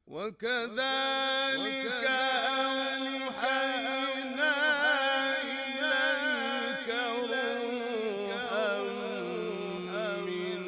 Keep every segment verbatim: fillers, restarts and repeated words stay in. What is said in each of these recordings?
وكذلك أوحينا إليك روحا من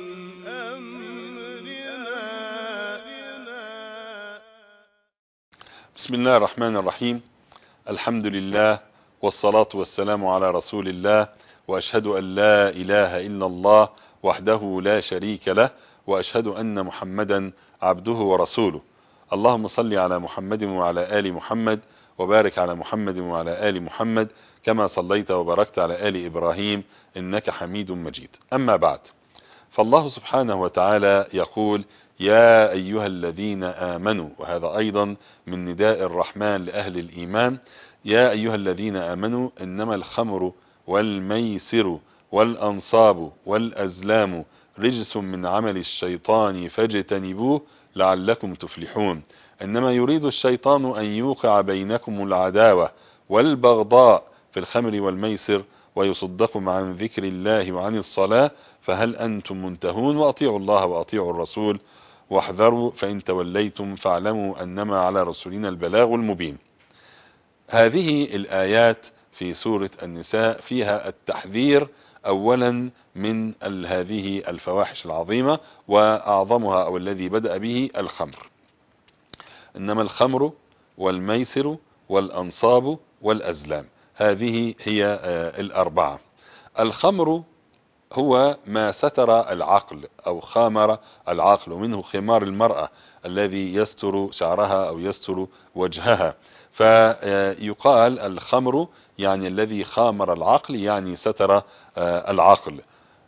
أمرنا. بسم الله الرحمن الرحيم. الحمد لله والصلاة والسلام على رسول الله، وأشهد أن لا إله إلا الله وحده لا شريك له، وأشهد أن محمدا عبده ورسوله. اللهم صل على محمد وعلى آل محمد، وبارك على محمد وعلى آل محمد كما صليت وباركت على آل إبراهيم إنك حميد مجيد. أما بعد، فالله سبحانه وتعالى يقول: يا أيها الذين آمنوا، وهذا أيضا من نداء الرحمن لأهل الإيمان: يا أيها الذين آمنوا إنما الخمر والميسر والأنصاب والأزلام رجس من عمل الشيطان فاجتنبوه لعلكم تفلحون. إنما يريد الشيطان أن يوقع بينكم العداوة والبغضاء في الخمر والميسر ويصدكم عن ذكر الله وعن الصلاة، فهل أنتم منتهون؟ وأطيعوا الله وأطيعوا الرسول واحذروا فإن توليتم فاعلموا أنما على رسولنا البلاغ المبين. هذه الآيات في سورة النساء فيها التحذير أولا من هذه الفواحش العظيمة، وأعظمها أو الذي بدأ به الخمر. إنما الخمر والميسر والأنصاب والأزلام، هذه هي الأربعة. الخمر هو ما ستر العقل أو خامر العقل، ومنه خمار المرأة الذي يستر شعرها أو يستر وجهها، فيقال الخمر يعني الذي خامر العقل، يعني ستر العقل.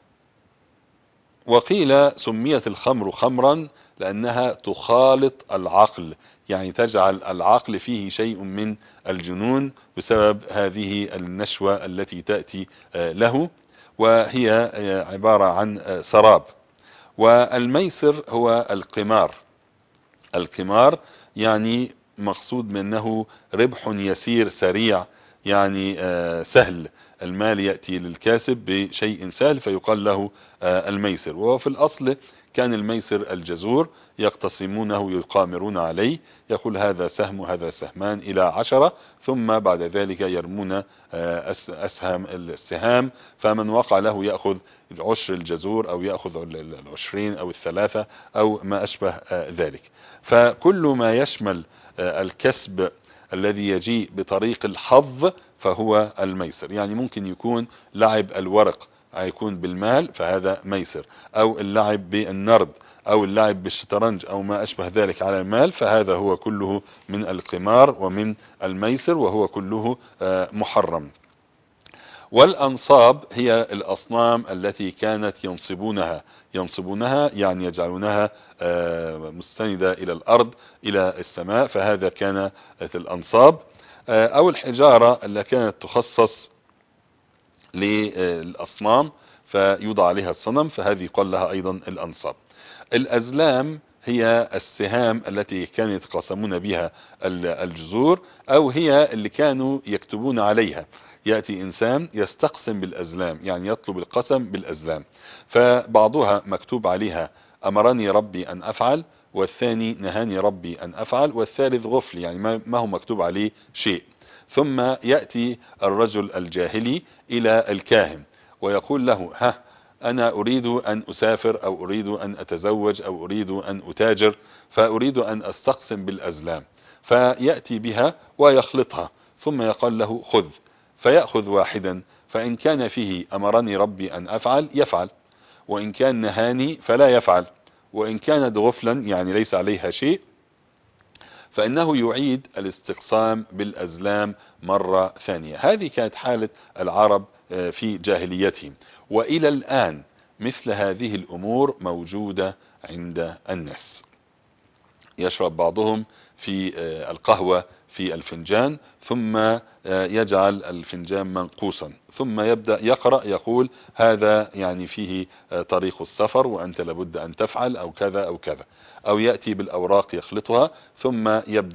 وقيل سميت الخمر خمرا لأنها تخالط العقل، يعني تجعل العقل فيه شيء من الجنون بسبب هذه النشوة التي تأتي له، وهي عبارة عن سراب. والميسر هو القمار. القمار يعني مقصود منه ربح يسير سريع، يعني سهل، المال يأتي للكاسب بشيء سهل فيقال له الميسر. وفي الأصل كان الميسر الجزور يقتسمونه يقامرون عليه، يقول هذا سهم وهذا سهمان إلى عشرة، ثم بعد ذلك يرمون أسهم السهام، فمن وقع له يأخذ عشر الجزور أو يأخذ العشرين أو الثلاثة أو ما أشبه ذلك. فكل ما يشمل الكسب الذي يجيء بطريق الحظ فهو الميسر. يعني ممكن يكون لعب الورق يكون بالمال فهذا ميسر، او اللعب بالنرد او اللعب بالشطرنج او ما اشبه ذلك على المال، فهذا هو كله من القمار ومن الميسر، وهو كله محرم. والأنصاب هي الأصنام التي كانت ينصبونها ينصبونها يعني يجعلونها مستندة إلى الأرض إلى السماء، فهذا كان الأنصاب. أو الحجارة التي كانت تخصص للأصنام فيوضع عليها الصنم، فهذه يقال لها أيضا الأنصاب. الأزلام هي السهام التي كانوا يتقاسمون بها الجزور، أو هي اللي كانوا يكتبون عليها. يأتي إنسان يستقسم بالأزلام، يعني يطلب القسم بالأزلام، فبعضها مكتوب عليها أمرني ربي أن أفعل، والثاني نهاني ربي أن أفعل، والثالث غفل، يعني ما هو مكتوب عليه شيء. ثم يأتي الرجل الجاهلي إلى الكاهن ويقول له: ها أنا أريد أن أسافر أو أريد أن أتزوج أو أريد أن أتاجر، فأريد أن أستقسم بالأزلام. فيأتي بها ويخلطها ثم يقول له: خذ. فيأخذ واحدا، فإن كان فيه أمرني ربي أن أفعل يفعل، وإن كان نهاني فلا يفعل، وإن كانت غفلا يعني ليس عليها شيء فإنه يعيد الاستقسام بالأزلام مرة ثانية. هذه كانت حالة العرب في جاهليتهم، وإلى الآن مثل هذه الأمور موجودة عند الناس. يشرب بعضهم في القهوة في الفنجان، ثم يجعل الفنجان منقوصا، ثم يبدأ يقرأ يقول هذا يعني فيه طريق السفر وأنت لابد أن تفعل أو كذا أو كذا، أو يأتي بالأوراق يخلطها ثم يبدأ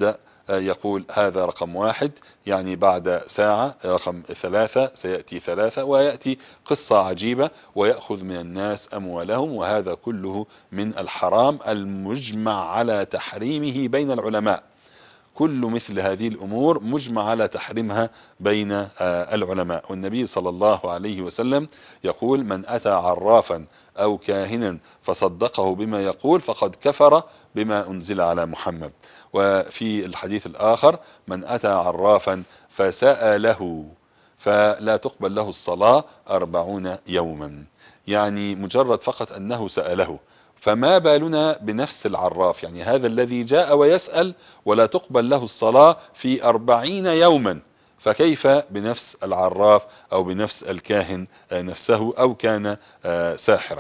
يقول هذا رقم واحد، يعني بعد ساعة رقم ثلاثة سيأتي ثلاثة، ويأتي قصة عجيبة ويأخذ من الناس أموالهم، وهذا كله من الحرام المجمع على تحريمه بين العلماء. كل مثل هذه الأمور مجمع على تحريمها بين العلماء. والنبي صلى الله عليه وسلم يقول من أتى عرافا أو كاهنا فصدقه بما يقول فقد كفر بما أنزل على محمد. وفي الحديث الآخر من أتى عرافا فسأله فلا تقبل له الصلاة أربعون يوما، يعني مجرد فقط أنه سأله. فما بالنا بنفس العراف، يعني هذا الذي جاء ويسأل ولا تقبل له الصلاة في أربعين يوما، فكيف بنفس العراف أو بنفس الكاهن نفسه أو كان ساحرا.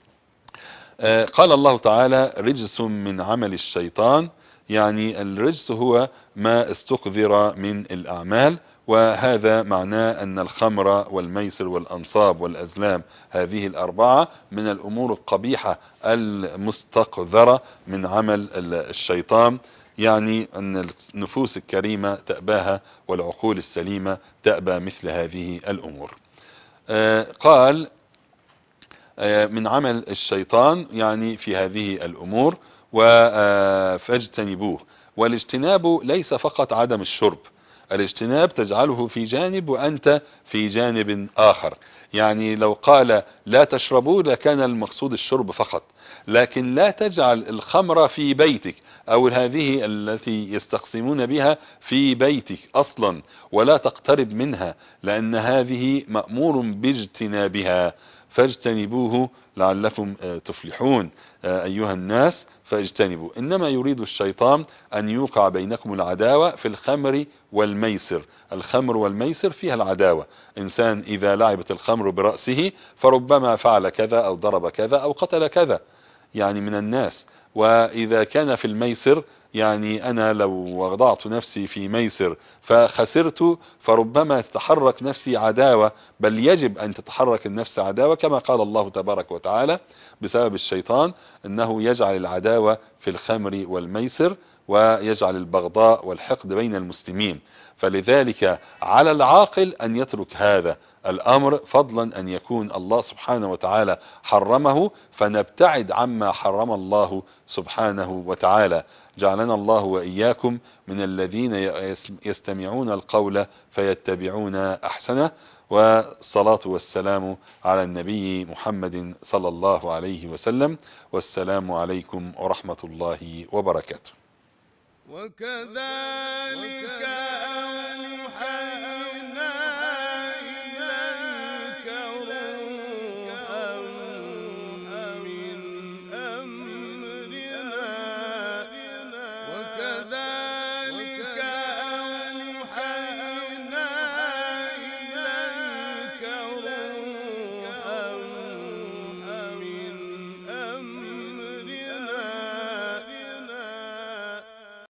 قال الله تعالى رجس من عمل الشيطان، يعني الرجس هو ما استقذر من الأعمال، وهذا معناه أن الخمر والميسر والأنصاب والأزلام هذه الأربعة من الأمور القبيحة المستقذرة من عمل الشيطان، يعني أن النفوس الكريمة تأباها والعقول السليمة تأبى مثل هذه الأمور. قال من عمل الشيطان يعني في هذه الأمور فاجتنبوه. والاجتناب ليس فقط عدم الشرب، الاجتناب تجعله في جانب وأنت في جانب آخر. يعني لو قال لا تشربوا لكان المقصود الشرب فقط، لكن لا تجعل الخمر في بيتك أو هذه التي يستقسمون بها في بيتك أصلا، ولا تقترب منها، لأن هذه مأمور باجتنابها، فاجتنبوه لعلكم تفلحون أيها الناس فاجتنبوا. إنما يريد الشيطان أن يوقع بينكم العداوة في الخمر والميسر. الخمر والميسر فيها العداوة، إنسان إذا لعبت الخمر برأسه فربما فعل كذا أو ضرب كذا أو قتل كذا يعني من الناس. وإذا كان في الميسر يعني أنا لو وضعت نفسي في ميسر فخسرت فربما تتحرك نفسي عداوة، بل يجب أن تتحرك النفس عداوة، كما قال الله تبارك وتعالى بسبب الشيطان أنه يجعل العداوة في الخمر والميسر ويجعل البغضاء والحقد بين المسلمين. فلذلك على العاقل أن يترك هذا الأمر، فضلا أن يكون الله سبحانه وتعالى حرمه فنبتعد عما حرم الله سبحانه وتعالى. جعلنا الله وإياكم من الذين يستمعون القول فيتبعون أحسنه. والصلاة والسلام على النبي محمد صلى الله عليه وسلم، والسلام عليكم ورحمة الله وبركاته. وكذلك أوحينا إليك روحا من أمرنا وكذلك